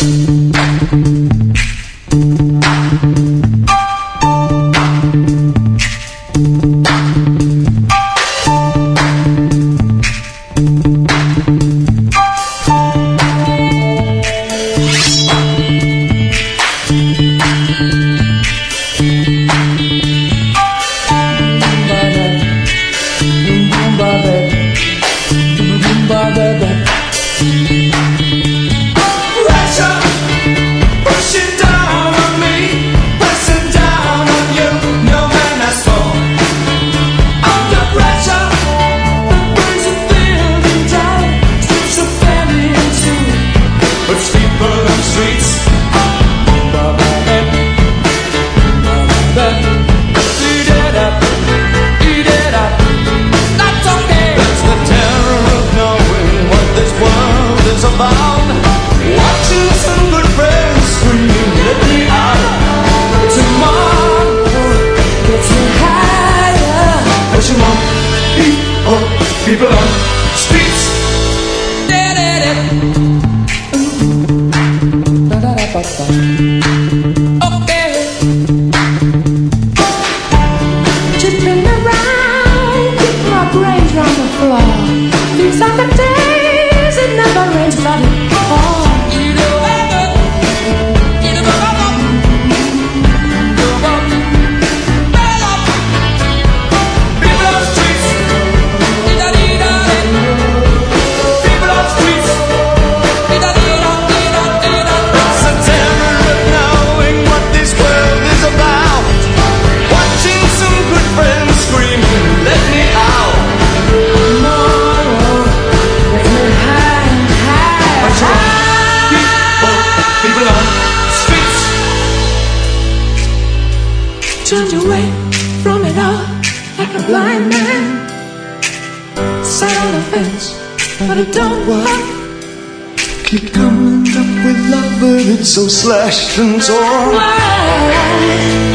People on streets. Okay. Tipping around, keep my brains round the floor. These are the days it never rains bloody. Turned away from it all like a blind man. Sat on the fence, but it don't work. Keep coming up with love, but it's so slashed and torn. Why?